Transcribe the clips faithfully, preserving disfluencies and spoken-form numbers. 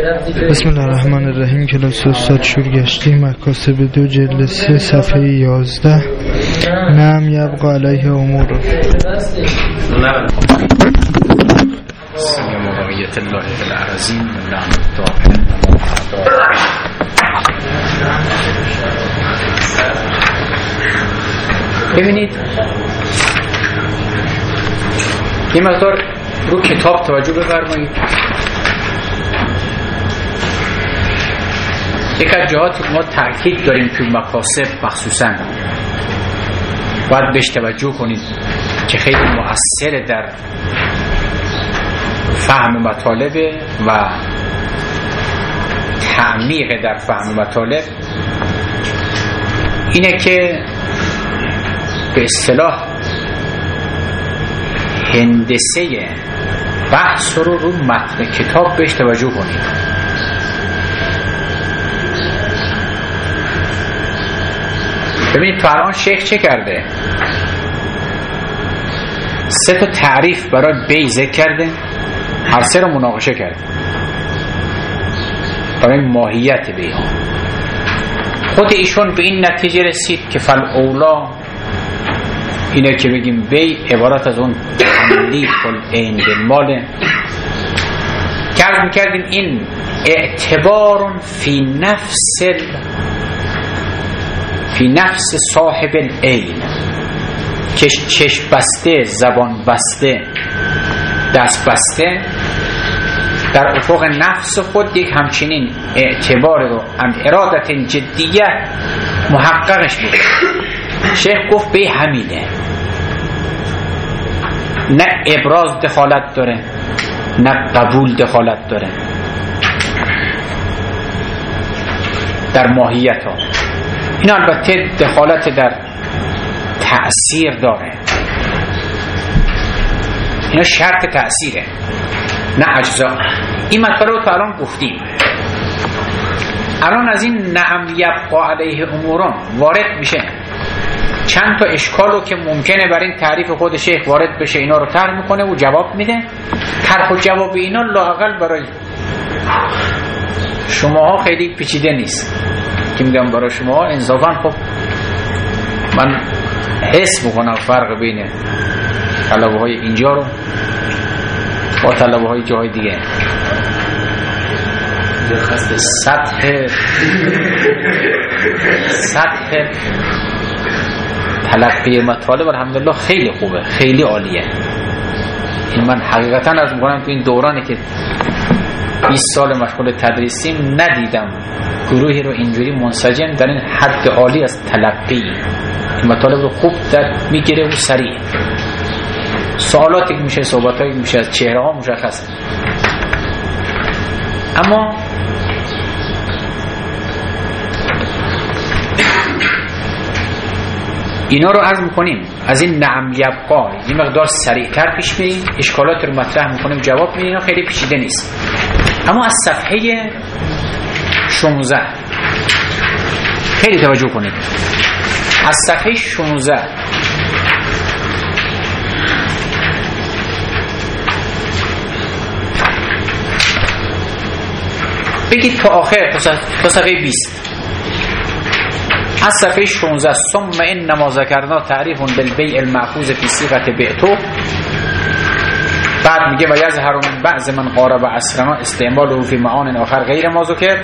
بسم الله الرحمن الرحیم. کلاس استاد شورگشتی مکاسب دو جلد سه صفحه یازده. نعم یبقى علیه امور. سلام و بقیت الله العظیم و نعمت دائم. ببینید یه مقدار رو کتاب توجه بفرمایید. یک از جهات ما تأکید داریم توی مکاسب مخصوصا باید بهش توجه کنید که خیلی مؤثر در فهم مطالب و تعمیق در فهم مطالب اینه که به اصطلاح هندسه بحث رو رو متن کتاب بهش توجه کنید. ببینید تو الان شیخ چه کرده؟ سه تا تعریف برای بی ذکر کرده، هر سه رو مناقشه کرده برای ماهیت بی ها. خود ایشون به این نتیجه رسید که فل اولا اینه که بگیم بی عبارت از اون تملیک العین بالماله. کارم کردیم این اعتبار فی نفس فی نفس صاحب العین، که چشم بسته، زبان بسته، دست بسته در افق نفس خود یک همچنین اعتبار رو ام ارادت جدیه محققش بود. شیخ گفت به همینه، نه ابراز دخالت داره نه قبول دخالت داره در ماهیت ها. این البته دخالت در تأثیر داره، اینا شرط تأثیره نه اجزا. این مطالب رو تا الان گفتیم. الان از این نعم یبقى علیه اموران وارد میشه چند تا اشکالو که ممکنه برای این تعریف خود شیخ وارد بشه اینا رو طرح میکنه و جواب میده. طرح و جواب اینا لااقل برای شماها خیلی پیچیده نیست که میگم برای شما انصافا. خب من حس میکنم فرق بین طلبه های اینجا رو با طلبه های جای دیگه. سطح سطح تلقی مطالب الحمدلله خیلی خوبه، خیلی عالیه. این من حقیقتا از میکنم تو این دورانی که بیست سال مشغول تدریسیم ندیدم گروهی رو اینجوری منسجم در این حد عالی از تلقی. این مطالب رو خوب در میگیره و سریع. سوالاتی که میشه، صحبتایی که میشه از چهره ها مشخصه. اما اینا رو عرض میکنیم از این نعم یبقا یه مقدار سریعتر پیش میریم، اشکالات رو مطرح میکنیم، جواب میدیم. اینا خیلی پیچیده نیست. اما از صفحه شانزده خیلی توجه کنید. از صفحه شانزده بگید تا آخر تا صفحه بیست. از صفحه شانزده ثم انما ذکرنا تعریف بالبیع المأخوذ فی صیغه بعتو. بعد میگه و یظهر من بعض من قارب عصرنا استعماله فی معان آخر غیر ما ذکر.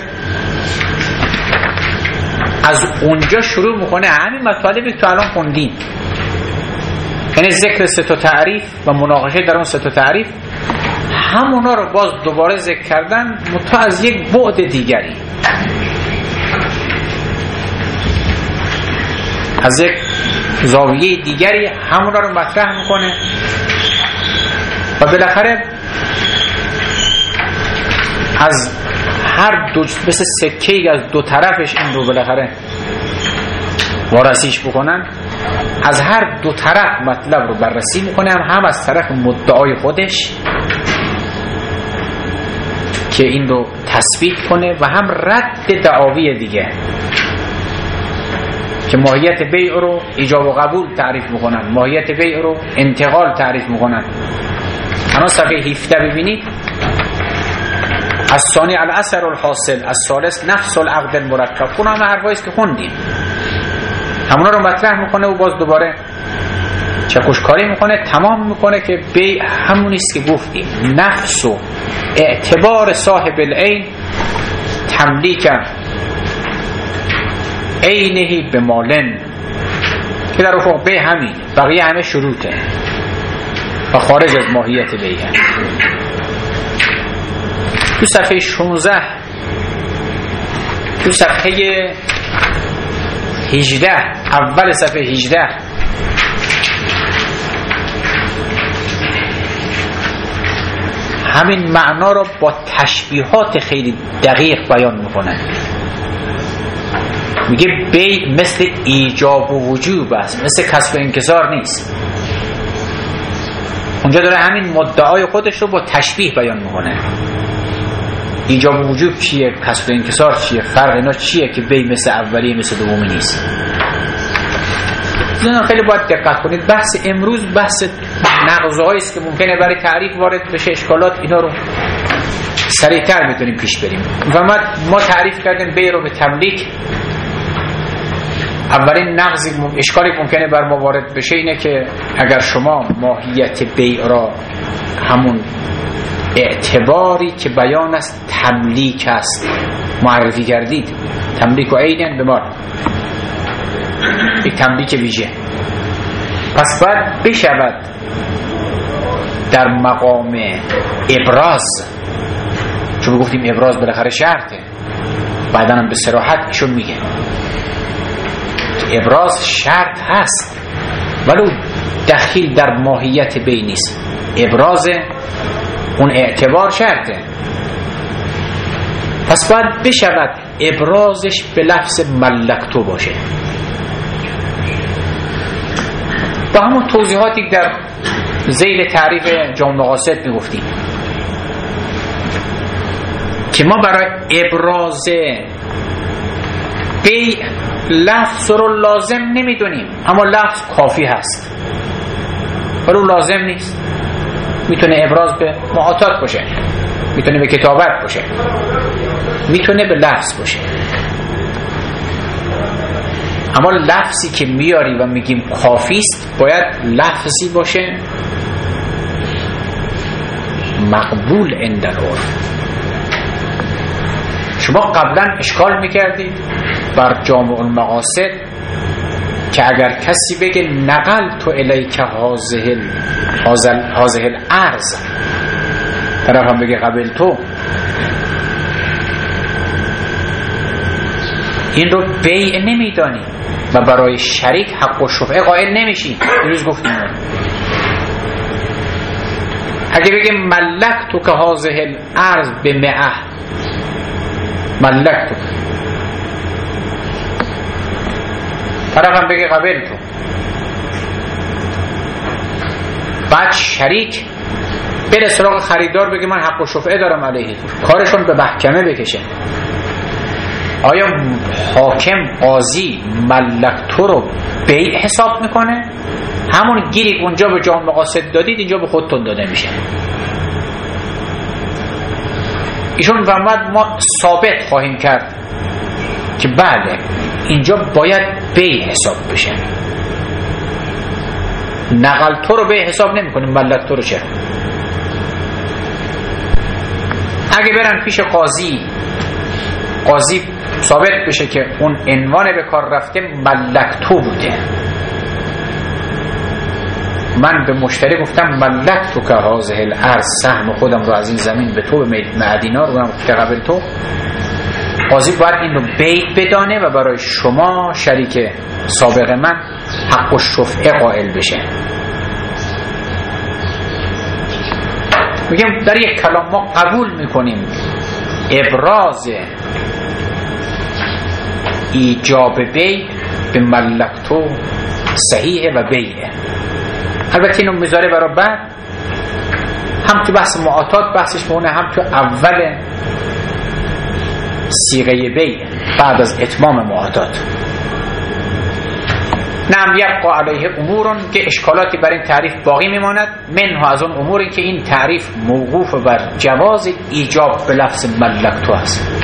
از اونجا شروع میکنه همین مطالبی که تو الان خوندین، یعنی ذکر سه تا تعریف و مناقشه در اون سه تا تعریف، همونا رو باز دوباره ذکر کردن متا از یک بعد دیگری، از یک زاویه دیگری همونا رو مطرح میکنه و بالاخره از هر دو مثل سکه‌ای از دو طرفش این رو بالاخره وارسیش بکنن. از هر دو طرف مطلب رو بررسی میکنه، هم, هم از طرف مدعای خودش که این رو تثبیت کنه و هم رد دعاوی دیگه که ماهیت بیع رو ایجاب و قبول تعریف میکنن، ماهیت بیع رو انتقال تعریف میکنن. الان صفحه هفده ببینید. از ثانی الاثر الحاصل، از ثالث نفس العقد المرکب. اون همه حرفایی است که خوندیم، همونا رو مطرح میکنه و باز دوباره چکشکاری میکنه، تمام میکنه که بی همونی است که گفتیم. نفس و اعتبار صاحب العین تملیک عینه به مالن، که در افق بی همین، بقیه همه شروطه و خارج از ماهیت بیه. تو صفحه شانزده، تو صفحه هجده، اول صفحه هجده همین معنا رو با تشبیهات خیلی دقیق بیان میکنه. میگه بی مثل ایجاب و وجوب است، مثل کسب و انکسار نیست. اونجا داره همین مدعای خودش رو با تشبیه بیان میکنه. ایجاب و وجوب چیه، کسب و انکسار چیه، فرق اینا چیه که بی مثل اولیه مثل دومی نیست. اینا خیلی باید دقت کنید. بحث امروز بحث نقض‌هایی است که ممکنه برای تعریف وارد بشه، اشکالات، اینا رو سریعتر میتونیم پیش بریم. و ما تعریف کردیم بی رو به تملیک. اولین نقض اشکالی ممکنه بر ما وارد بشه اینه که اگر شما ماهیت بیع را همون اعتباری که بیان است تملیک است معرفی کردید، تملیک و عین به مال، یک تملیک ویژه، پس باید بشود در مقام ابراز، چون گفتیم ابراز بالاخره شرطه، بعدا هم به صراحت ایشون میگه ابراز شرط هست ولو دخیل در ماهیت بی نیست. ابراز اون اعتبار شرطه، پس باید بشود ابرازش به لفظ ملکتو باشه. با همون توضیحاتی در ذیل تعریف جامع مقاصد میگفتیم که ما برای ابراز بی لفظ رو لازم نمیدونیم، اما لفظ کافی هست ولی لازم نیست. میتونه ابراز به معاطات باشه، میتونه به کتابت باشه، میتونه به لفظ باشه، اما لفظی که میاری و میگیم کافی است باید لفظی باشه مقبول عند العرف. شما قبلا اشکال میکردید بر جامع المقاصد که اگر کسی بگه نقل تو الیک هازه هازه الارض، طرف هم بگه قبل تو، این رو بیع نمیدانی و برای شریک حق و شفعه قائل نمیشی. دیروز گفتیم اگه بگه ملک تو که هازه الارض به مئه، ملک تو، طرف هم بگه قبل تو، بعد شریک بره سراغ خریدار بگه من حق و شفعه دارم علیه تو، کارشون به محکمه بکشه. آیا حاکم قاضی ملک تو رو بیع حساب میکنه؟ همون گیری اونجا به جامع مقاصد دادید اینجا به خودتون داده میشه. ایشون فرمود ما ثابت خواهیم کرد که بله اینجا باید بیع حساب بشه. نقل تو رو بیع حساب نمی کنیم، ملک تو رو چرا؟ اگه برن پیش قاضی، قاضی ثابت بشه که اون عنوان به کار رفته ملک تو بوده، من به مشتری گفتم ملک تو که هازه الارض، سهم خودم رو از این زمین به تو به معدینار اونم که قبل تو، قاضی باید این رو بیع بدانه و برای شما شریک سابق من حق و شفعه قائل بشه. میگم در یک کلام ما قبول میکنیم ابراز ایجاب بیع به ملکتو صحیحه و بیعه. البته اینو میذاره برای بعد، هم تو بحث معاطات بحثش مونه، هم تو اول صیغه بیع بعد از اتمام معاطات. نعم یبقى علیه امورون که اشکالاتی بر این تعریف باقی میماند، منها از اون اموری که این تعریف موقوف بر جواز ایجاب به لفظ ملکتو است.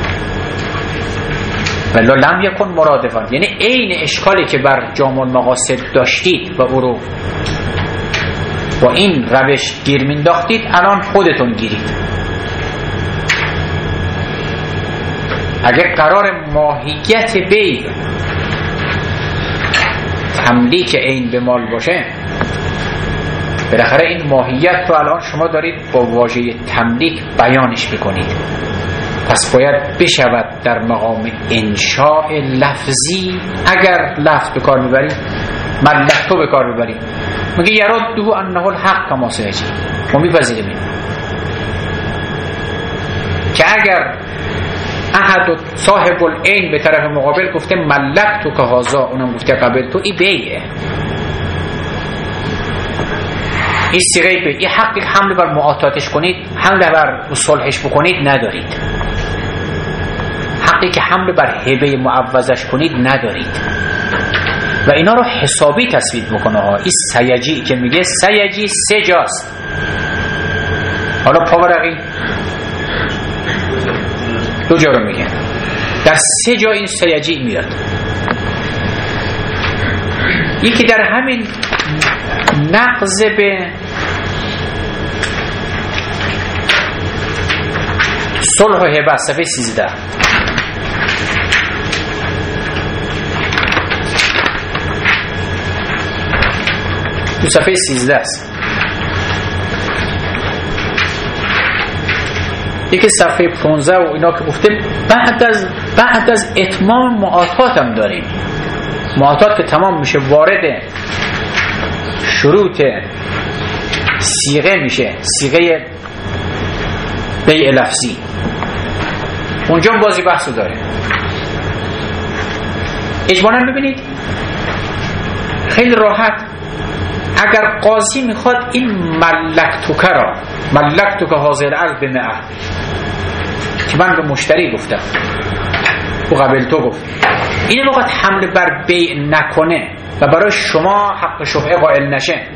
ولا لم یکن مرادفا، یعنی عین اشکالی که بر جامع المقاصد داشتید و او رو با این روش گیر مینداختید الان خودتون گیرید. اگر قرار ماهیت بیع تملیک عین به مال باشه، بالاخره این ماهیت رو الان شما دارید با واژه تملیک بیانش میکنید، پس باید بشود در مقام انشاء لفظی. اگر لفظ به کار میبرید، ملکتو به کار میبرید، میگه یرده انه الحق کما سیجی، ما میپذیریم که اگر احد صاحب العین به طرف مقابل گفته ملکتو که هازا، اونم گفته قبل تو، این بیعه، این صیغه بیع. این حقی که حمله بر معاطاتش کنید، حمله بر صلحش بکنید ندارید. حقی که حمله بر هبه معوضش کنید ندارید. و اینا رو حسابی تصویب میکنه ها. این سیجی که میگه سیجی سه جاست. حالا پاورقی دو جا رو میگه، در سه جا این سیجی میاد. یکی در همین نقض به صلح و هبه، صفحه سیزده. تو صفحه سیزده است. یکی صفحه پانزده و اینا که گفته بعد از بعد از اتمام معاطات هم داریم. معاطات که تمام میشه وارد شروط صیغه میشه، صیغه بیع لفظی، اونجا بازی بحثو داره. اجمالا میبینید خیلی راحت اگر قاضی میخواد این ملکتوکه را، ملکتوکه حاضر عرض به معه که من به مشتری گفتم و قبل تو گفت، این وقت حمله بر بیع نکنه و برای شما حق شفعه قائل نشه،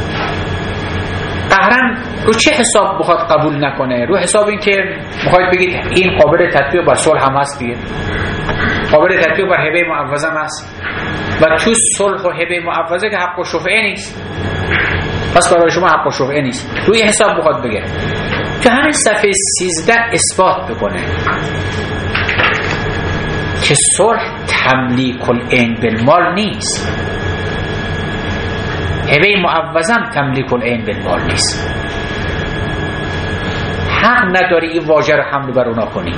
قهرن رو چه حساب بخواد قبول نکنه؟ رو حساب این که بخواید بگید این قابل تطبیق بر صلح هم هست دیگه، قابل تطبیق بر هبه معوضه هم هست و تو صلح و هبه معوضه که حق شفعه نیست، پس برای شما حق شفعه نیست. روی حساب بخواد بگه تو همین صفحه سیزده اثبات بکنه که صلح تملیک العین بالمال نیست، هبه معوضه هم تملیک العین بالمال نیست. حق نداری این واژه رو حمل بر اونا کنی.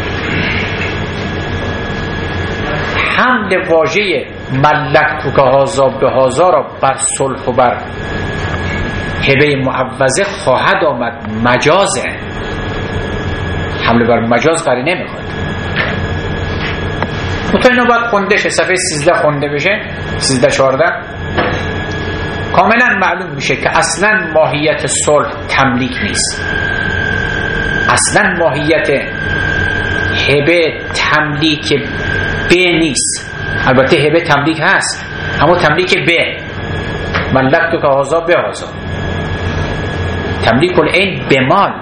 حمل واژه ملکتو که هازا به هازا را بر صلح و بر هبه معوضه خواهد آمد مجازه، حمل بر مجاز قرینه میخواد. مطمئن اینا باید خونده شه، صفحه سیزده خونده بشه، سیزده چارده کاملا معلوم میشه که اصلا ماهیت صلح تملیک نیست، اصلا ماهیت هبه تملیک به نیست. البته هبه تملیک هست، اما تملیک به، ملکتو که هازا به هازا، تملیک العین به مال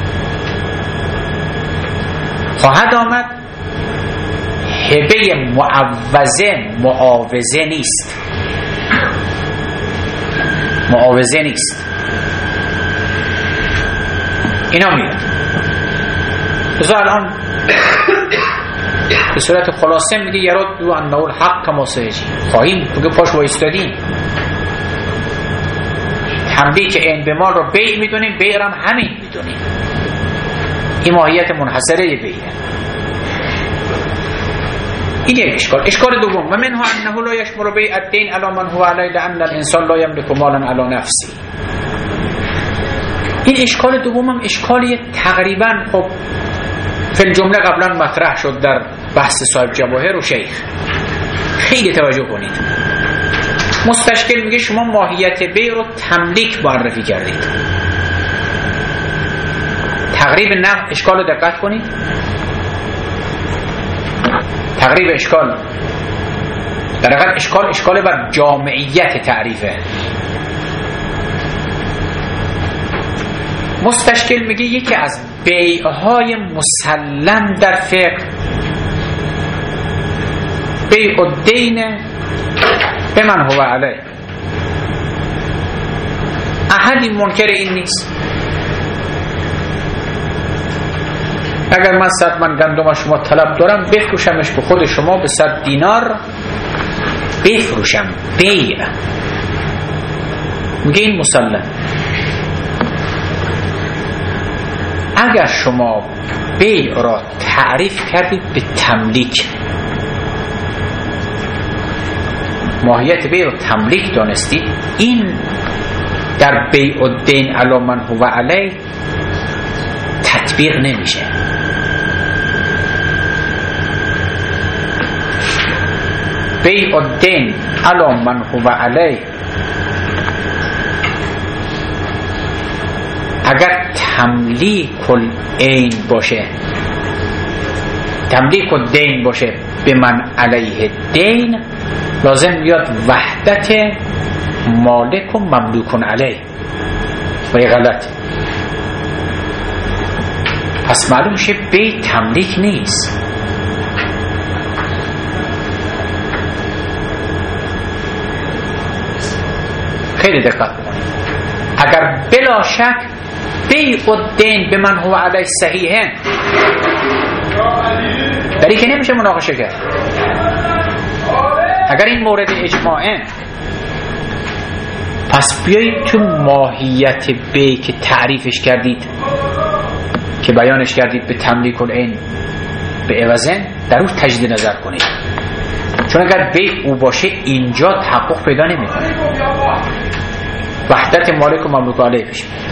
خواهد آمد. هبه معوضه معاوضه نیست، معاوضه نیست. اینا میاد. بذار الان به صورت خلاصه میگه یراد دو انه الحق کما سیجی، خواهیم بگه پاش وایستادیم تملیک عین به مال رو بیع میدونیم، بیع رو هم همین میدونیم. این ماهیت منحصره بیعه. این یک اشکال. اشکال دوم و منها انه لا یشمل بیع الدین علی من هو علی لان الانسان لا یملک مالا علی نفسی. این اشکال دوم هم اشکالی تقریبا خب فی الجمله قبلا مطرح شد در بحث صاحب جواهر و شیخ. خیلی توجه کنید. مستشکل میگه شما ماهیت بیع رو تملیک معرفی کردید. تقریب نه اشکال رو دقت کنید. تقریب اشکال در حقیقت اشکال اشکال بر جامعیت تعریفه. مستشکل میگه یکی از بیعهای مسلم در فقه بیع الدین به من هو علیه. احدی منکر این نیست. اگر من صد من گندم شما طلب دارم بفروشمش به خود شما به صد دینار بفروشم، بیع. میگه این مسلم. اگر شما بیع را تعریف کردید به تملیک، ماهیت بیع را تملیک دانستید، این در بیع الدین علی من هو علیه تطبیق نمیشه. بیع الدین علی من هو علیه اگر تملیک العین باشه، تملیک الدین باشه به من علیه دین، لازم بیاد وحدت مالک و مملوک علیه و یه غلط. پس معلوم شه بیع تملیک نیست. خیلی دقت بکنید. اگر بلا شک بیع الدین به من هو علیه صحیحه، در این که نمیشه مناقشه کرد. اگر این مورد اجماعه، پس بیایید تو ماهیت بیع که تعریفش کردید، که بیانش کردید به تملیک العین به عوضن، در اون تجدید نظر کنید. چون اگر بیع او باشه اینجا تحقق پیدا نمیکنه، وحدت مالک و مملوک علیه پیش میاد.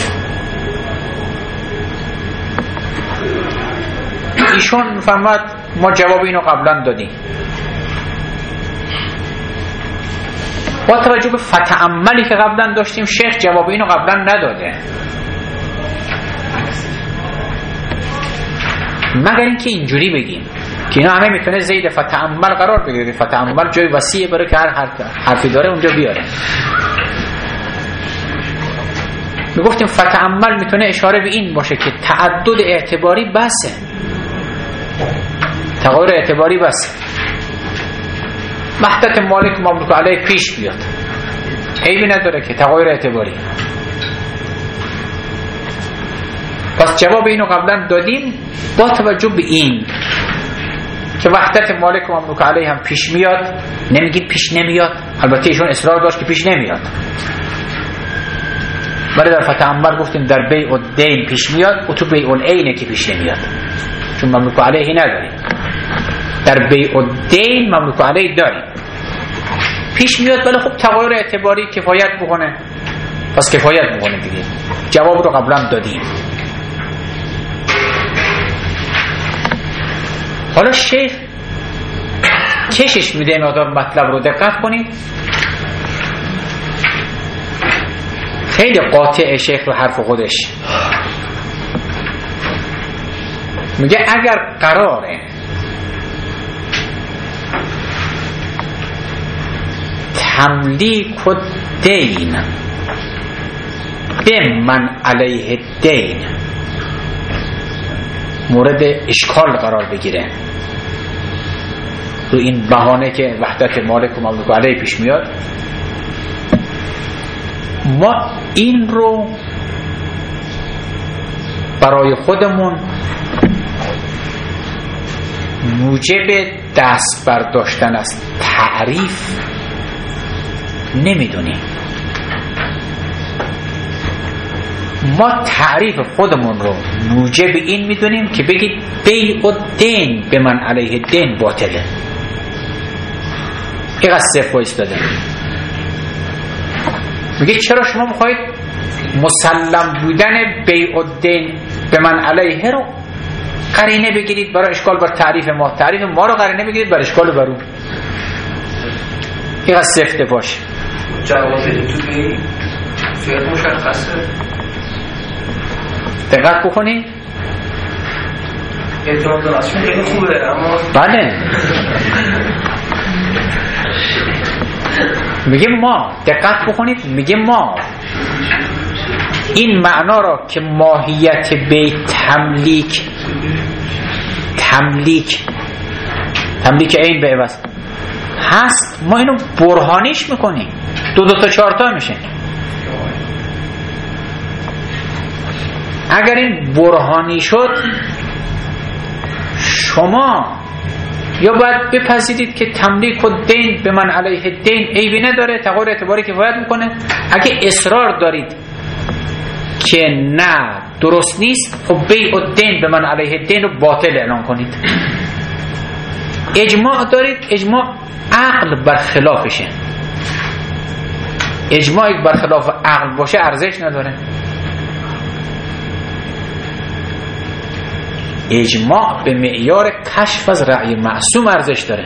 ایشون میفرماد ما جواب اینو قبلا دادیم. با توجه به فتعملی که قبلا داشتیم، شیخ جواب اینو قبلا نداده، مگر اینکه اینجوری بگیم که اینا همه میتونه زید فتعمل قرار بگیره. فتعمل جای وسیعه برای که هر حرفی داره اونجا بیاره. میگفتیم فتعمل میتونه اشاره به این باشه که تعدد اعتباری بسه، تغییر اعتباری بسه، وحدت مالک مملوک علیه پیش بیاد، عیبی نداره که تغییر اعتباری. پس جواب اینو قبلا دادیم با توجه به این که وحدت مالک و مملوک علیه هم پیش میاد. نمیگیم پیش نمیاد، البته ایشون اصرار داشت که پیش نمیاد، ولی در فتعمل گفتیم در بیع الدین پیش میاد و تو بیع العینه که پیش نمیاد، چون مملوک علیه نداریم. در بیع الدین مملوک علیه داریم، پیش میاد، ولی خب تغییر اعتباری کفایت بکنه، پس کفایت بکنه دیگه. جواب رو قبلا دادیم. حالا شیخ کشش میده مقدار مطلب رو، دقت کنید. خیلی قاطع شیخ رو حرف خودش. میگه اگر قراره تملیک الدین به من علیه دین مورد اشکال قرار بگیره، رو این بهانه که وحدت مالک و مملوک علیه پیش میاد، ما این رو برای خودمون موجب دست برداشتن از تعریف نمیدونیم. ما تعریف خودمون رو موجب این میدونیم که بگید بیع الدین به من علیه دین باطله. این از صفر بایستاده. میگه چرا شما میخواید مسلم بودن بیع الدین به من علیه رو قرینه بگیرید برای اشکال بر تعریف ما، تعریف ما رو قرینه بگیرید برای اشکال بر اون. این از صفر باشه. جواب تو این فعل مشخصه. دقت بکنید. اعتماد دارشون خیلی خوبه، اما بله میگه ما، دقت بکنید، میگه ما این معنا را که ماهیت به تملیک تملیک تملیک عین به عوض هست، ما اینو برهانیش میکنیم، دو دو تا چهار تا میشه. اگر این برهانی شد، شما یا باید بپذیرید که تملیک و دین به من علیه دین عیبی نداره، تغییر اعتباری کفایت میکنه. اگه اصرار دارید که نه درست نیست، خب بیع و دین به من علیه دین رو باطل اعلان کنید. اجماع دارید، اجماع عقل برخلافشه. اجماعی برخلاف عقل باشه ارزش نداره. اجماع به معیار کشف از رأی معصوم ارزش داره.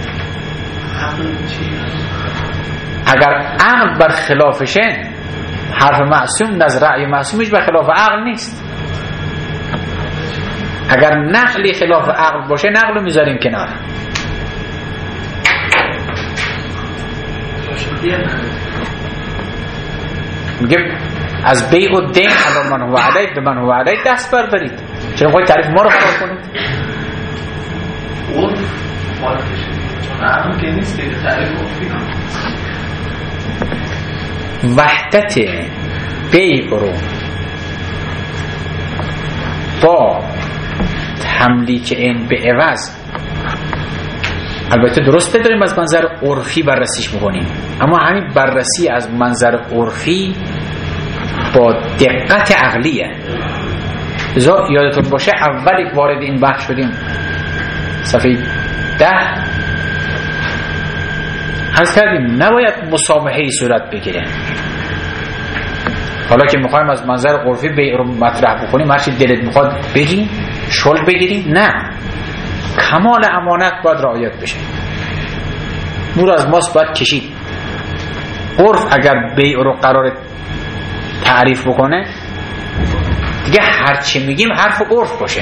اگر عقل برخلافشه، حرف معصوم نظر رأی معصومش برخلاف عقل نیست. اگر نقلی خلاف عقل باشه، نقل رو میذاریم کنار. میگه از بیع و دین علی من هو علیه به من هو علیه دست بردارید. چرا میخواید تعریف ما رو خراب کنید؟ اون مالکشه چون عقل که نیست دیگه، تعریف عرفی وحدت بیع رو با تملیک این به عوض، البته درسته داریم از منظر عرفی بررسیش بکنیم، اما همین بررسی از منظر عرفی با دقت عقلیه. لذا یادتون باشه اولی وارد این بحث شدیم صفحه ده عرض کردیم نباید مسامحه‌ای صورت بگیره. حالا که میخوایم از منظر عرفی بیع رو مطرح بکنیم، هرچی دلت میخواد بگی، شل بگیری، نه، کمال امانت باید رعایت بشه. نور از ماست باید کشید. عرف اگر بیع رو قرار تعریف بکنه، دیگه هرچی میگیم حرف عرف باشه،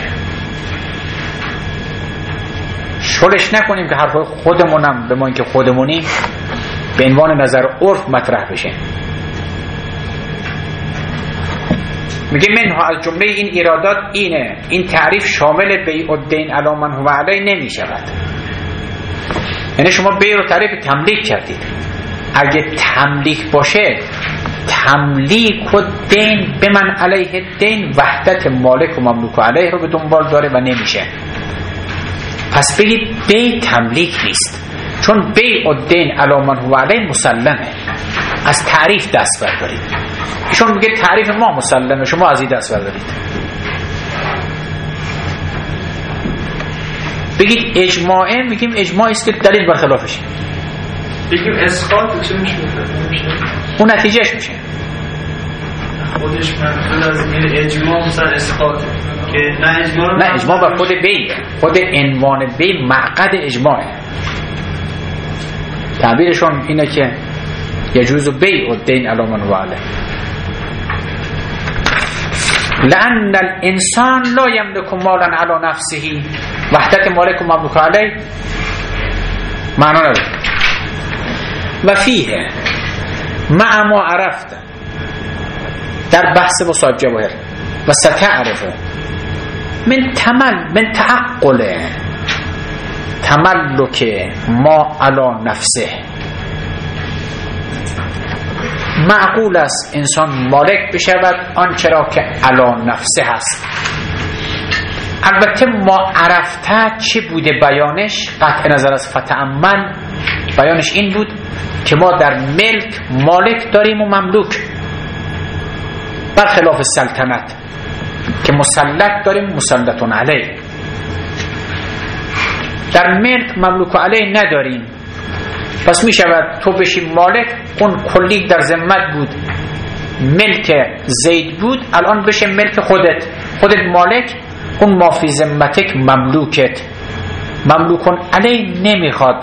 شلش نکنیم که حرف خودمونم به ما اینکه خودمونیم به عنوان نظر عرف مطرح بشه. میگه منها از جمله این ایرادات اینه، این تعریف شامل بیع الدین علی من هو علیه نمی شود. یعنی شما بیع رو تعریف تملیک کردید. اگه تملیک باشه، تملیک و دین به من علیه دین وحدت مالک و مملوک علیه رو به دنبال داره و نمیشه. پس بگید بیع تملیک نیست، چون بیع الدین علی من هو علیه مسلمه. از تعریف دست بردارید. ایشون میگه تعریف ما مسلمه، شما از این دست بردارید. بگید اجماعه، میگیم اجماعی است که دلیل برخلافشه. بگیم اسقاط چه میشه؟ اون نتیجهش میشه. خودش منظور از این اجماع مثلا اسقاط که نه اجماع نه اجماع بر خود بیع، خود عنوان بیع معقد اجماعه. تعبیرشون اینه که یجوز بیع الدین علی من هو علیه، لأن الانسان لا یملک مالا علی نفسه. وحدت مالک و مملوک علیه معنا نداره. و فیه مع ما عرفت، در بحث با صاحب جواهر، و ستعرفه من تمل من تعقل تملک ما علی نفسه. معقول است انسان مالک بشود آنچه را که علی نفسه هست. البته ما عرفته چه بوده بیانش؟ قطع نظر از فتعمل، بیانش این بود که ما در ملک مالک داریم و مملوک، برخلاف سلطنت که مسلط داریم مسلطون علیه. در ملک مملوک علیه نداریم. پس می شود تو بشی مالک، اون کلی در ذمت بود، ملک زید بود، الان بشه ملک خودت، خودت مالک، اون ما فی ذمتک مملوکت. مملوکون علیه نمیخواد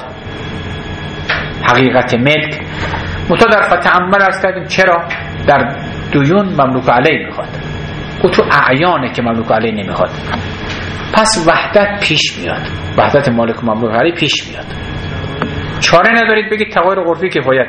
حقیقت ملک. متا در فتعمل ارز کردیم چرا؟ در دیون مملوک علیه میخواد، او تو اعیانه که مملوک علیه نمیخواد. پس وحدت پیش میاد، وحدت مالک و مملوک علیه پیش میاد. چاره ندارید بگید تغییر عرفی کفایت.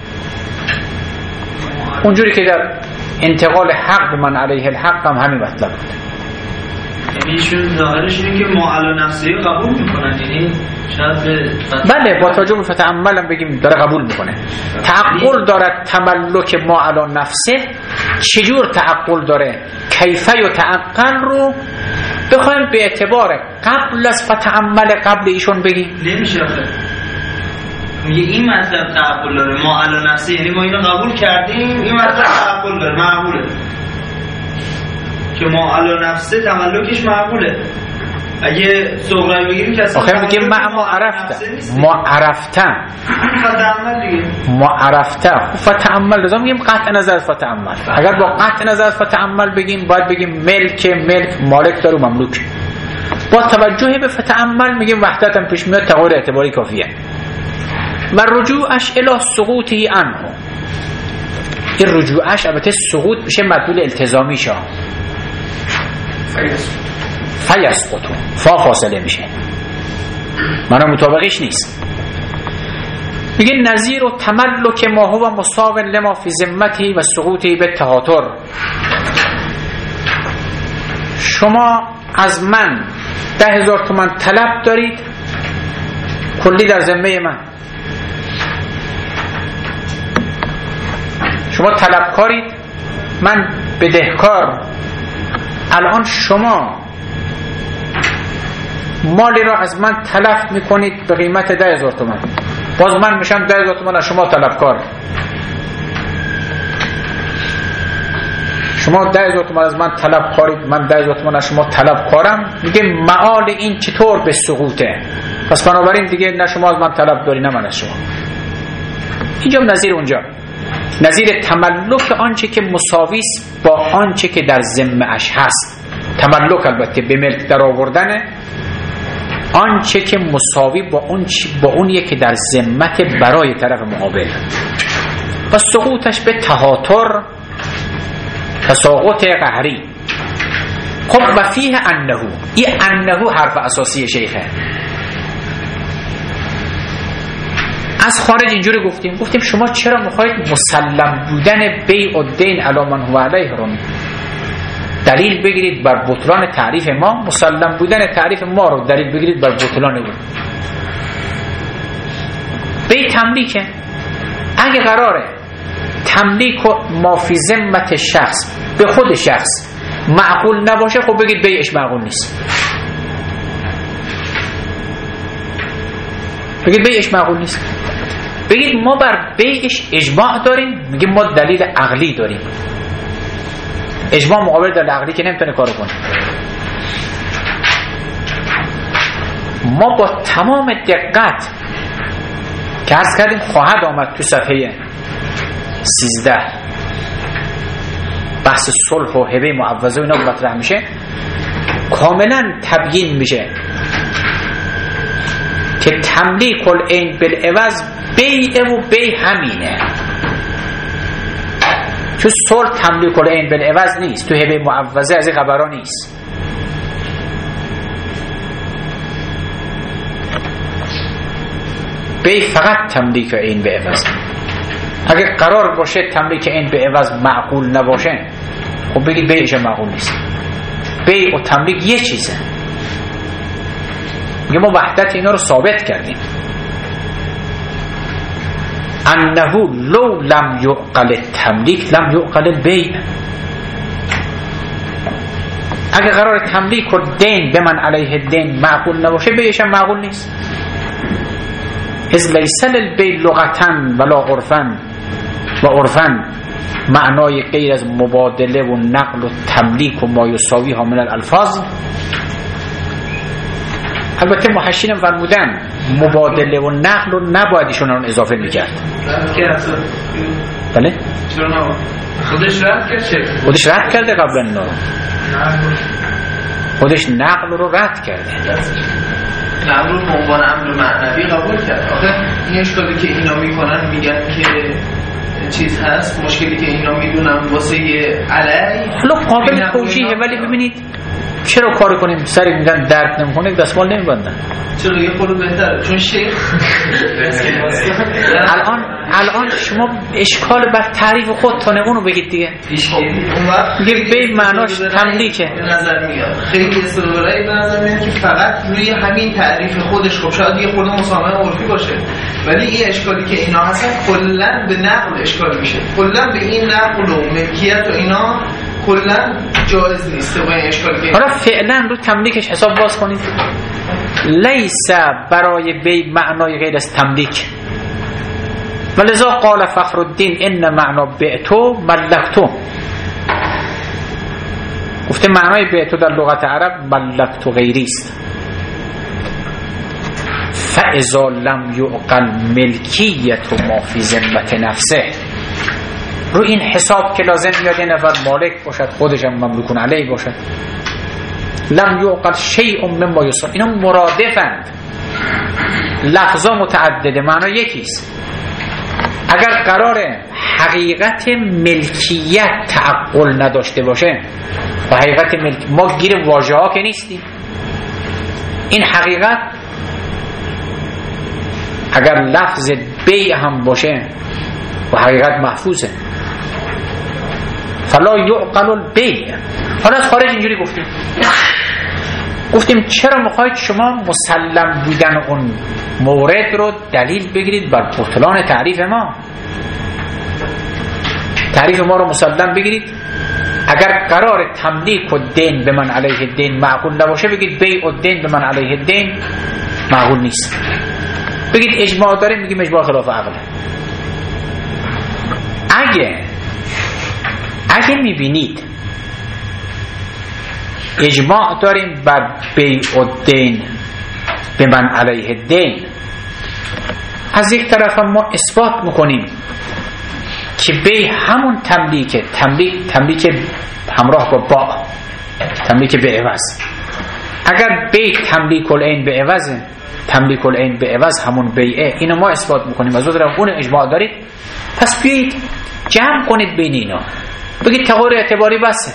اونجوری که در انتقال حق من علیه الحق هم همین مطلب بود. یعنی ایشون ظاهرش اینه که ما علی نفسی قبول میکنن، یعنی شاید بله با توجه به فتعمل هم بگیم داره قبول میکنه. تعقل داره تملک ما علی نفسه. چجور تعقل داره؟ کیفه و تعقل رو بخوایم به اعتبار قبل از فتعمل قبل ایشون بگیم نمیشه. آخه میگه این مطلب تعقل داره ما علی نفسی، یعنی ما اینو قبول کردیم، این مطلب تعقل داره، معقوله که ما علی نفسه تملکش معقوله. اگه صغرایی بگیریم که اصلا آخه میگه ما عرفته ما عرفته فتعمل دیگه ما عرفته فتعمل لازم میگیم قطع نظر فتعمل. اگر با قطع نظر فتعمل بگیم باید بگیم ملک ملک مالک داره و مملوک. با توجه به فتعمل میگیم وحدت هم پیش میاد، تغییر اعتباری کافیه. و رجوعش الی سقوطی عنه، این رجوعش البته سقوط میشه مدلول التزامی شا فیسقطو فا فاصله میشه، منو مطابقش نیست. میگه نظیر و تملک ما هو مساو لما فی ذمتی و سقوطی به تهاتر. شما از من ده هزار تومن طلب دارید کلی در ذمه من، شما طلبکارید من بدهکار. الان شما مالی را از من تلف میکنید به قیمت ده هزار تومن، باز من میشم ده هزار تومن از شما طلبکار. شما ده هزار تومن از من طلبکارید، من ده هزار تومن از شما طلبکارم. میگه معال این چطور به سقوطه؟ پس بنابراین دیگه نه شما از من طلب داری نه من از شما. اینجا نظیر اونجا نظیر تملک آنچه که مساویست با آنچه که در ذمه اش هست. تملک البته به ملک در آوردن آنچه که مساوی با اون با اونیه که در ذمت برای طرف مقابل. و سقوطش به تهاتر، تساقط قهری. خب و فیه انه، این انه حرف اساسی شیخه. از خارج اینجوری گفتیم گفتیم شما چرا میخواید مسلم بودن بیع و دین علی من هو علیه رو دلیل بگیرید بر بطلان تعریف ما؟ مسلم بودن تعریف ما رو دلیل بگیرید بر بطلان او. بیع تملیکه. اگه قراره تملیک و ما فی ذمت شخص به خود شخص معقول نباشه، خب بگید بیعش معقول نیست. بگید بیعش معقول نیست. بگید ما بر بیعش اجماع داریم، میگیم ما دلیل عقلی داریم. اجماع مقابل دلیل عقلی که نمیتونه کارو کنه. ما با تمام دقت که عرض کردیم خواهد آمد تو صفحه سیزده بحث صلح و هبه معوضه و اینا مطرح میشه، کاملا تبیین میشه که تملیک العین بالعوض بیع و بیع همینه. تو صلح تملیک العین بالعوض نیست، تو هبه معوضه از این خبرها نیست. بیع فقط تملیک عین به عوض. اگه قرار باشه تملیک عین به عوض معقول نباشه، خب بگید بیعش معقول نیست. بیع و تملیک یه چیزه. میگه ما وحدت اینا رو ثابت کردیم. انه لو لم یعقل التملیک لم یعقل البیع. اگه قرار تملیک و دین به من علیه الدین معقول نباشه، بیعش معقول نیست. از لیس للبیع لغتا ولا عرفا و عرفا معنای غیر از مبادله و نقل و تملیک و ما یساوی ها من الالفاظ. البته محشین فرمودن مبادله و نقل و نباید ایشون رو اضافه میکرد. بله؟ چرا خودش رد کرد؟ خودش رد کرده قبلا نه. خودش نقل رو رد کرده. نقل رو به عنوان امر معنوی قبول کرد. آخه این اشکالی که اینا میکنن میگن که چیز هست، مشکلی که اینا میدونن واسه علی، حالا قابل توجیهه، ولی ببینید چرا کار کنیم سری میگن درد نمیکنه دستمال نمیبندن؟ چرا یه خورده بهتره چون شیخ الان الان شما اشکال بر تعریف خودتونه اونو بگید دیگه. اون وقت میگه به معناش تملیکه. به نظر میاد خیلی استدلالایی به نظر میاد که فقط روی همین تعریف خودش، خب شاید یه خورده مسامحه عرفی باشه، ولی این اشکالی که اینا هستن کلا به نقل اشکال میشه، کلا به این نقل و ملکیت و اینا کلا جایز نیست با این اشکالی که حالا فعلا رو تملیکش حساب باز کنید. لیس برای بی معنای غیر از تملیک، ولذا قال فخر الدین ان معنا بعتو ملکتو، گفته معنای بعتو در لغت عرب ملکتو غیری است. فاذا لم یعقل ملکیت و ما فی ذمت نفسه، رو این حساب که لازم میاد یه نفر مالک باشد خودش هم مملوکون علیه باشد. لم یعقل شیء مما یصح، اینا مرادفند، لفظا متعدده معنی یکیست. اگر قرار حقیقت ملکیت تعقل نداشته باشه و حقیقت ملک ما گیر واژه ها که نیستیم، این حقیقت اگر لفظ بیع هم باشه و حقیقت محفوظه فلا یعقل البیع. حالا از خارج اینجوری گفتیم گفتیم چرا میخواید شما مسلم بودن اون مورد رو دلیل بگیرید بر بطلان تعریف ما؟ تعریف ما رو مسلم بگیرید. اگر قرار تملیک و دین به من علیه دین معقول نباشه بگید بیع و دین به من علیه دین معقول نیست. بگید اجماع داریم، میگیم اجماع خلاف عقله. اگه اگه میبینید اجماع داریم بر بیع و دین به من علیه دین، از یک طرف هم ما اثبات میکنیم که بیع همون تملیکه، تملیک تملیک همراه با با تملیک به عوض. اگر بیع تملیک العین به عوضه، تملیک العین به عوض همون بیعه، اینو ما اثبات میکنیم. از اون طرف اون اجماع دارید، پس بیایید جمع کنید بین اینا، بگید تغییر اعتباری بسه،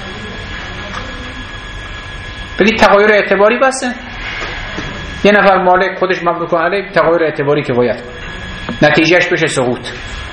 بگید تغییر اعتباری بسه. یه نفر مالک خودش مملوک علیه، تغییر اعتباری کفایت کنه، نتیجهش بشه سقوط.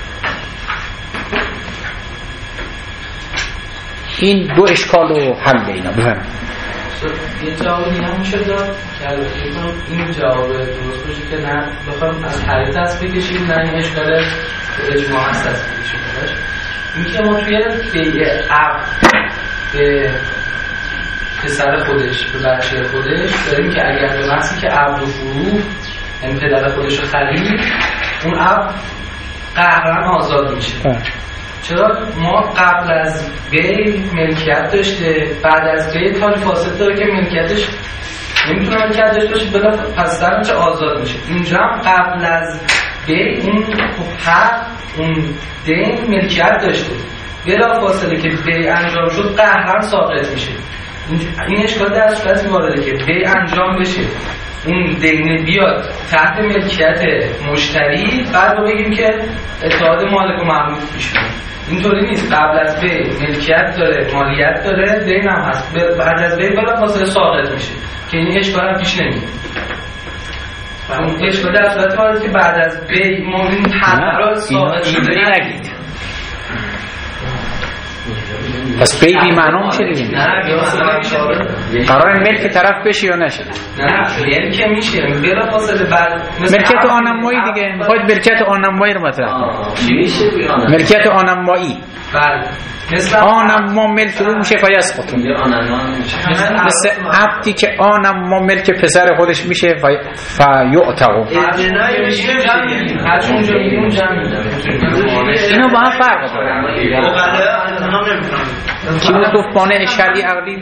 این دو اشکال و حل اینا. بفهم یه جواب دیگه هم میشه داد که این جواب درست باشه که نه بخوایم از حریت دست بکشیم، نه این اشکال اجماع هست دست بکشیم. این که ما توی بیع عقد به پسر خودش به بچه خودش داریم که اگر به محضی که عقد و فروغ این پدر خودش رو خرید، اون عقد قهرن آزاد میشه. چرا ما قبل از بیع ملکیت داشته، بعد از بیع تاج فاسد داره که ملکیتش نمیتونه ملکیت داشته باشه، بلا پس در میشه آزاد میشه. اینجا هم قبل از بیع اون حق اون دین ملکیت داشته، بلا فاصله که بیع انجام شد قهرن ساقط میشه. این اشکال در صورتی وارده که بیع انجام بشه، اون دین بیاد تحت ملکیت مشتری، بعد رو بگیم که اتحاد مالک و مملوک پیش میاد. اینطوری نیست. قبل از بیع ملکیت داره، مالیت داره، دین هم هست، بعد از بیع بلا فاصله ساقط میشه که این اشکال هم پیش نمیاد. اون اشکال در صورتی وارده که بعد از بیع ما این حق ساقط شده نگید. پس بیع بی معنا میشه دیگه. قرار ملک طرف بشه یا نشه؟ نه ملک میشه بلا فاصله بعد ملکیت آنمایی دیگه. میخواید ملکیت آنمایی رو مطرح کنید. ملکیت آنمایی بله مثل آنم ما ملک او میشه فیسقط، مثل عبدی که آنم ما ملک پسر خودش میشه فیعتق. اینا با هم فرق داره. کی گفت مانع شرعی عقلی؟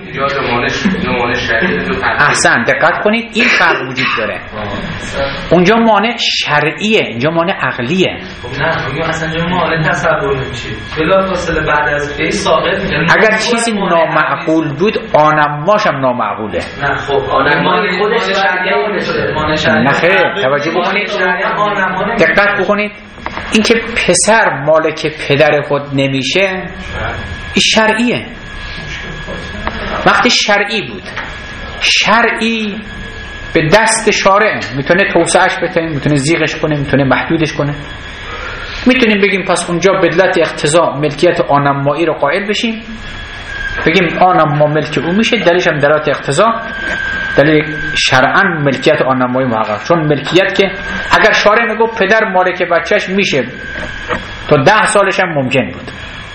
احسن دقت کنید، این فرق وجود داره. اونجا مانع شرعیه، اینجا مانع عقلیه. نه میگم اصلا اینجا مانع تصور نمیشه، بلافاصله بعد از بیع ساقط میشه. اگر چیزی نامعقول بود آنماش هم نامعقوله. نه خب آنمان خودش شرعیه. نه خیر توجه بکنید، دقت بکنید. این که پسر مالک پدر خود نمیشه این شرعیه. وقتی شرعی بود، شرعی به دست شارع میتونه توسعهش بده، میتونه زیغش کنه، میتونه محدودش کنه. میتونیم بگیم پس اونجا بدلت اقتضا ملکیت آنمایی رو قائل بشیم، بگیم آنما ملک او میشه، دلیلش هم دلالت اقتضا، دلیل شرعاً ملکیت آنمایی محقق. چون ملکیت که اگر شارع میگو پدر مالک بچهش میشه تا ده سالش هم ممکن بود،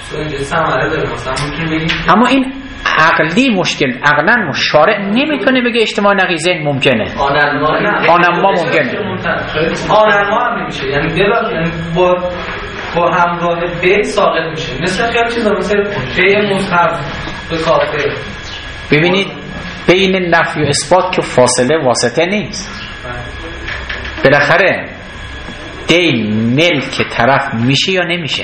اما این عقلی مشکل، عقلاً شارع نمیتونه بگه اجتماع نقیضه ممکنه، آنما ممکنه، آنما هم نمیشه، یعنی دلار یعنی با با همراه به ساقط میشه. مثل خیلی چیزا مثل به مصحف به کافر. ببینید بین نفی و اثبات که فاصله واسطه نیست. بالاخره دین ملک طرف میشه یا نمیشه؟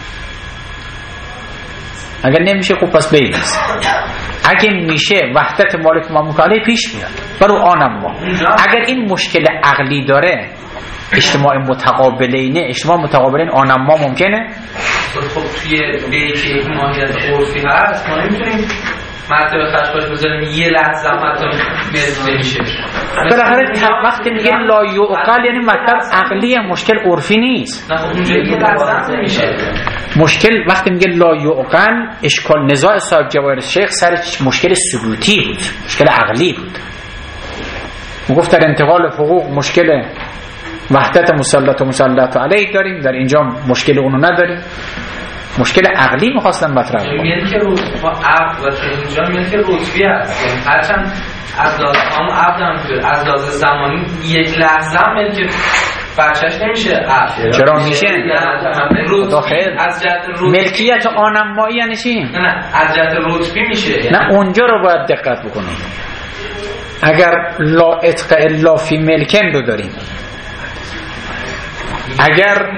اگر نمیشه خب پس بین نیست. اگه میشه وحدت مالک مملوک علیه پیش میاد برو آنم ما. اگر این مشکل عقلی داره اجتماع متقابلینه، اجتماع متقابلین آنم ما ممکنه؟ خب توی به که ماهیت عرفی هست ما نمیتونیم مرتبه خشباش بذاریم یه لحظه هم حتی مزده میشه. بالاخره وقتی میگه لا یعقل یعنی مطلب عقلی، مشکل عرفی نیست. نه خب اونجا یه لحظه هم نمیشه. مشکل وقتی میگه لا یعقل، اشکال نزاع صاحب جواهر شیخ سر مشکل ثبوتی بود، مشکل عقلی بود. میگفت در انتقال حقوق مشکل وحدت مسلط و مسلط علیه داریم، در اینجا مشکل اونو نداریم. مشکل عقلی میخواستن مطرح کنم. میگن که روز با عقل و اینجا میگن که رتبی هست، یعنی هرچند از لحاظ همون عقل هم که از لحاظ زمانی یک لحظه هم میگه بچهش نمیشه عقل. چرا میشه؟ از جهت ملکیت آنمایی یعنی چی؟ نه نه از جهت رتبی میشه. نه اونجا رو باید دقت بکنید. اگر لا اتق الا فی ملکن رو داریم، اگر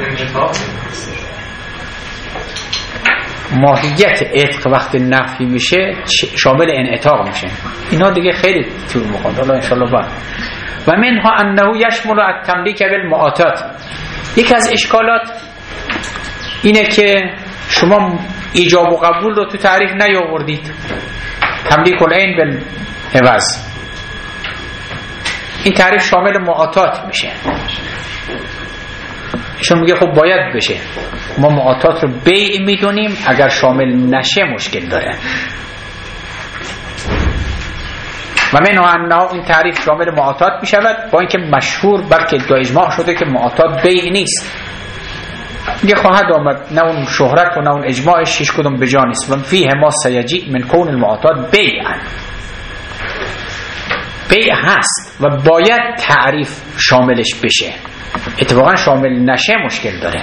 ماهیت عتق وقتی نفی میشه شامل انعتاق میشه، اینا دیگه خیلی طول میخواد حالا انشالله بعد. و منها انه یشمل التملیک بالمعاطات. یکی از اشکالات اینه که شما ایجاب و قبول رو تو تعریف نیاوردید، تملیک العین بالعوض. این تعریف شامل معاطات میشه. ایشون میگه خب باید بشه، ما معاطات رو بیع میدونیم، اگر شامل نشه مشکل داره. و منو انها این تعریف شامل معاطات میشود، با اینکه مشهور بلکه ادعای اجماع شده که معاطات بیع نیست. میگه خواهد آمد نه اون شهرت و نه اون اجماعش هیچ کدوم به جا نیست. و فیه ما سیجی من کون المعاطات بیعا، بیع هست و باید تعریف شاملش بشه. اتفاقا شامل نشه مشکل داره،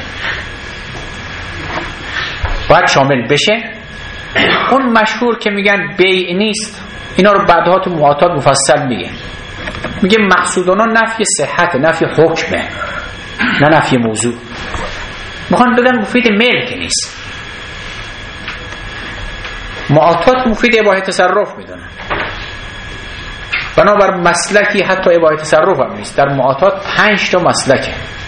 باید شامل بشه. اون مشهور که میگن بیع نیست، اینا رو بعدها تو معاطات مفصل میگه. میگه مقصود اونا نفی صحت، نفی حکمه، نه نفی موضوع. میخوان بگن مفید ملک نیست. معاطات مفید اباحه تصرف میدونن، بنابر مسلکی حتی اباحه تصرف هم نیست. در معاطات پنج تا مسلکه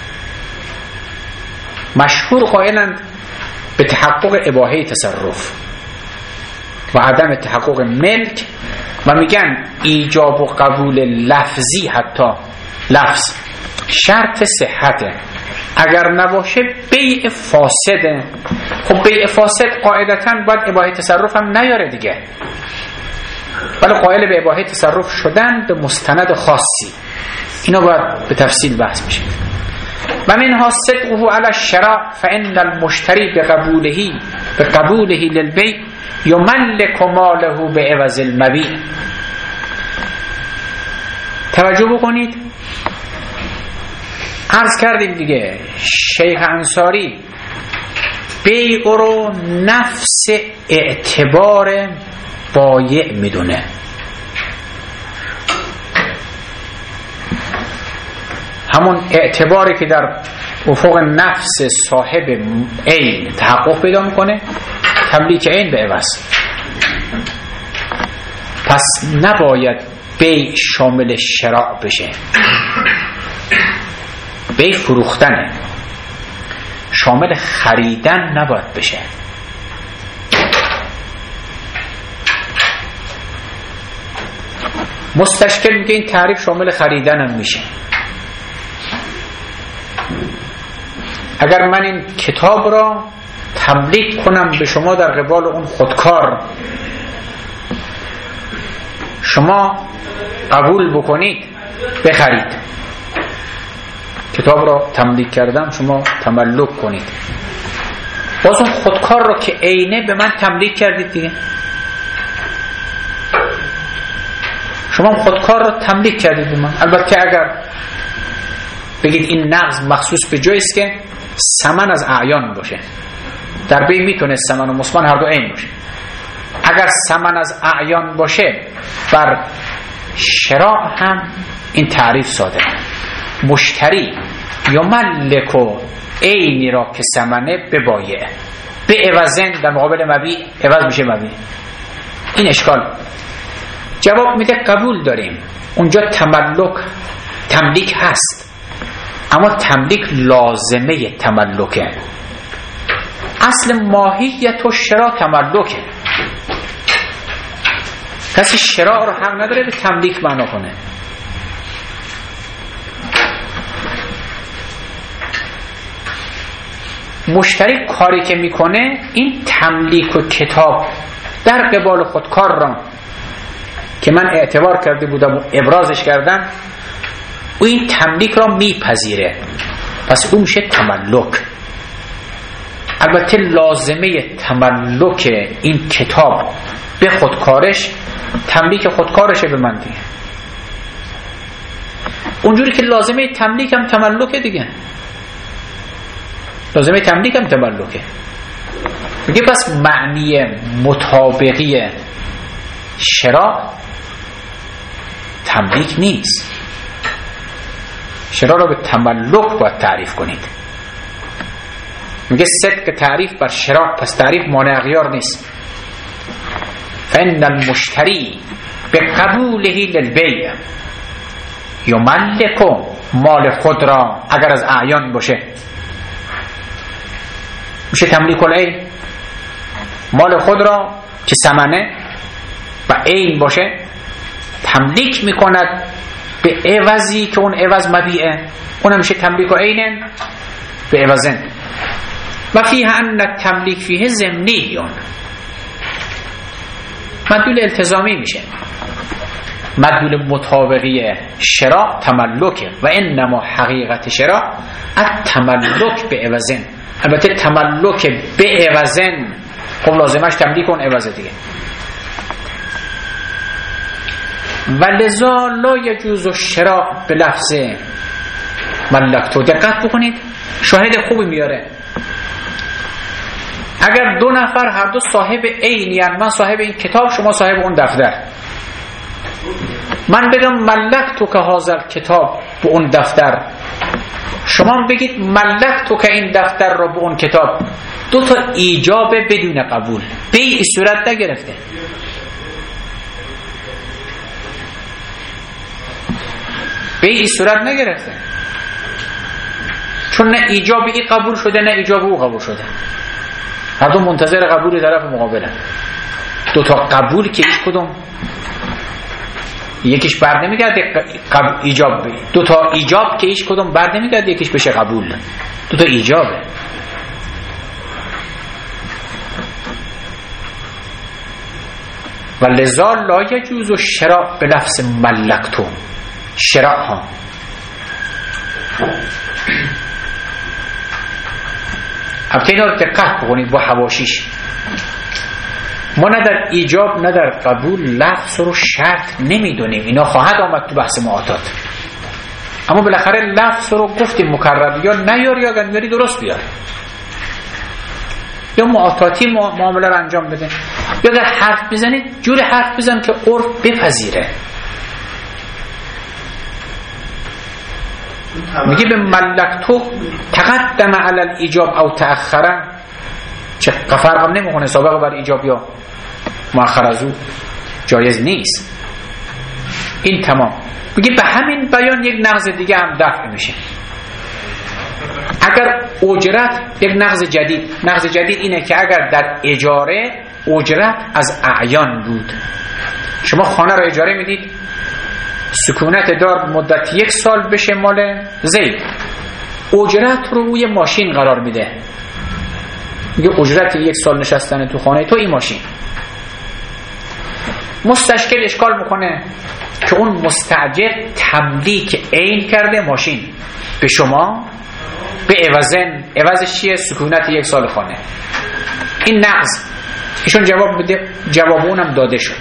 مشهور قائلند به تحقق اباحه تصرف و عدم تحقق ملک، و میگن ایجاب و قبول لفظی، حتی لفظ شرط صحته، اگر نباشه بیع فاسده. خب بیع فاسد قاعدتاً باید اباحه تصرف هم نیاره دیگه، ولی قائل به اباحه تصرف شدن به مستند خاصی. اینا باید به تفصیل بحث میشه. و منها صدقه علی الشراء فان المشتری بقبوله بقبوله للبيع یملک ماله بعوض المبيع. توجه بکنید، عرض کردیم دیگه شیخ انصاری بیع رو نفس اعتبار بایع میدونه. همون اعتباری که در افق نفس صاحب عین تحقق پیدا میکنه، تملیک عین به عوض. پس نباید بیع شامل شراء بشه. بیع فروختنه، شامل خریدن نباید بشه. مستشکل میگه این تعریف شامل خریدن هم میشه. اگر من این کتاب را تملیک کنم به شما در قبال اون خودکار، شما قبول بکنید بخرید. کتاب را تملیک کردم، شما تملک کنید. باز اون خودکار را که عینه به من تملیک کردید دیگه. شما خودکار را تملیک کردید به من. البته اگر بگید این نقض مخصوص به جایی است که ثمن از اعیان باشه، در بین میتونه ثمن و مسمن هر دو عین باشه. اگر ثمن از اعیان باشه بر شراء هم این تعریف صادق. مشتری یا ملکو عینی را که ثمنه ببایعه، به عوضن در مقابل مبیع عوض میشه مبیع. این اشکال. جواب میده قبول داریم اونجا تملک تملیک هست، اما تملیک لازمه تملکه. اصل ماهیت و شراء تملکه. کسی شراء رو حق نداره به تملیک معنا کنه. مشتری کاری که میکنه این تملیک و کتاب در قبال خودکار را که من اعتبار کرده بودم و ابرازش کردم، او این تملیک را میپذیره، پس اون میشه تملک. البته لازمه تملک این کتاب به خودکارش تملیک خودکارشه به من دیگه. اونجوری که لازمه تملیک هم تملکه دیگه. لازمه تملیک هم تملکه. میگه پس معنی مطابقی شراء تملیک نیست. شراء را به تملک باید تعریف کنید. میگه صدق تعریف بر شراء، پس تعریف مانع اغیار نیست. فإن المشتری به قبوله للبیع یملک مال خود را اگر از اعیان باشه میشه تملیک العین. مال خود را که ثمنه و عین باشه تملیک میکند به عوضی که اون عوض مبیعه، اونم میشه تملیک و عین به عوضن. و فیه ان التملیک فیه ضمنیون، مدلول التزامی میشه. مدلول مطابقی شراء تملکه و انما حقیقت شراء التملک به عوضن. البته تملک به عوضن خب لازمش تملیک اون عوضه دیگه. و لذا لا یجوز الشراء به لفظ ملکتو. دقت بکنید، شاهد خوبی میاره. اگر دو نفر هر دو صاحب عینی ان، من صاحب این کتاب شما صاحب اون دفتر، من بگم ملکتو که هازل کتاب به اون دفتر، شما بگید ملکتو که این دفتر رو به اون کتاب، دو تا ایجاب بدون قبول به این صورت نگرفته. به این صورت نگرفته، چون نه ایجاب این قبول شده نه ایجاب او قبول شده. هر دو منتظر قبول طرف مقابله. دو تا قبول که هیچ کدوم یکیش بر نمیگرده ایجاب، دو تا ایجاب که هیچ کدوم بر نمیگرده یکیش بشه قبول. دو تا ایجابه. و لذا لا یجوز الشراء به لفظ ملکتو. شراء ها البته اینا رو دقت بکنید با حواشیش. ما نه در ایجاب نه در قبول لفظ رو شرط نمیدونیم، اینا خواهد آمد تو بحث معاطات، اما بالاخره لفظ رو گفتیم مکرر، یا نیار یا اگر میاری درست بیار، یا معاطاتی معامله رو انجام بده، یا اگر حرف بزنید جور حرف بزن که عرف بپذیره. میگه به ملکتو تقدم علی الایجاب او تأخره، چه فرق هم نمیکنه سابقه بر ایجاب یا مؤخر از او، جایز نیست. این تمام. میگه به همین بیان یک نقض دیگه هم دفع میشه. اگر اجرت، یک نقض جدید، نقض جدید اینه که اگر در اجاره اجرت از اعیان بود، شما خانه رو اجاره میدید سکونت دار مدت یک سال بشه مال زید، اجرت رو روی ماشین قرار میده، میگه اجرت یک سال نشستن تو خانه تو این ماشین. مستشکل اشکال میکنه که اون مستاجر تملیک عین کرده ماشین به شما، به عوضن عوضش چیه؟ سکونت یک سال خانه. این نقض. ایشون جواب بده، جواب اونم داده شد.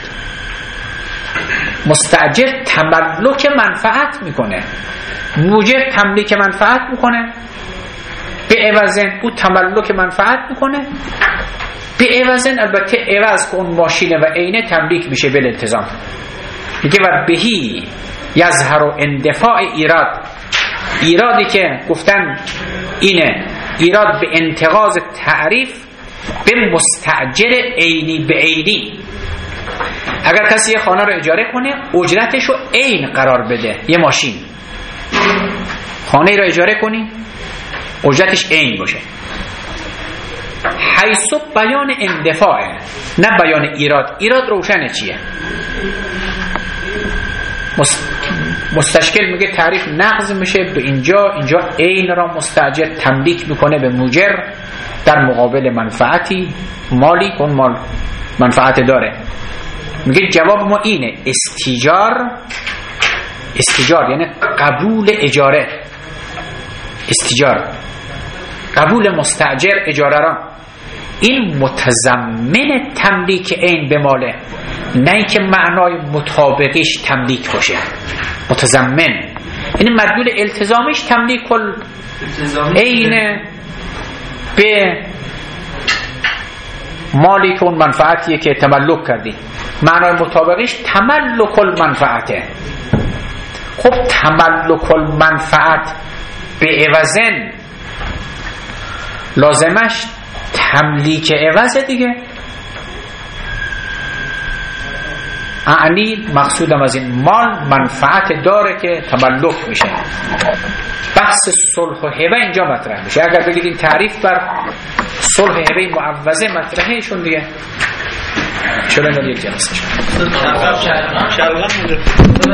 مستاجر تملک منفعت میکنه، موجب تملیک منفعت میکنه، به عوضن او تملک منفعت میکنه، به عوضن البته عوض که اون ماشینه و عینه تملیک میشه به التزام. میگه و بهی یظهر اندفاع ایراد، ایرادی که گفتن اینه، ایراد به انتقاض تعریف به مستاجر عینی به عینی. اگر کسی یه خانه رو اجاره کنه اجرتش رو عین قرار بده، یه ماشین خانه رو اجاره کنی اجرتش عین باشه، حیث بیان اندفاعه نه بیان ایراد. ایراد روشنه چیه؟ مستشکل میگه تعریف نقض میشه به اینجا، اینجا عین را مستاجر تملیک میکنه به موجر در مقابل منفعتی مالی که اون مال منفعت داره. میگه جواب ما اینه، استیجار، استیجار یعنی قبول اجاره، استیجار قبول مستاجر اجاره را، این متضمن تملیک عین به ماله، نه اینکه معنای مطابقش تملیک باشه. متضمن یعنی مدلول التزامش تملیک کل عین به مالی که اون منفعتیه که تملک کردی، معنای مطابقش تملک المنفعته. خب تملک المنفعت به عوضن لازمش تملیک عوضه دیگه. اعنی مقصودم از این مال منفعت داره که تملک میشه. بحث صلح و هبه اینجا مطرح میشه. اگر بگید این تعریف بر صلح و هبه معوضه مطرحه ایشون دیگه شده یک جلسه شد.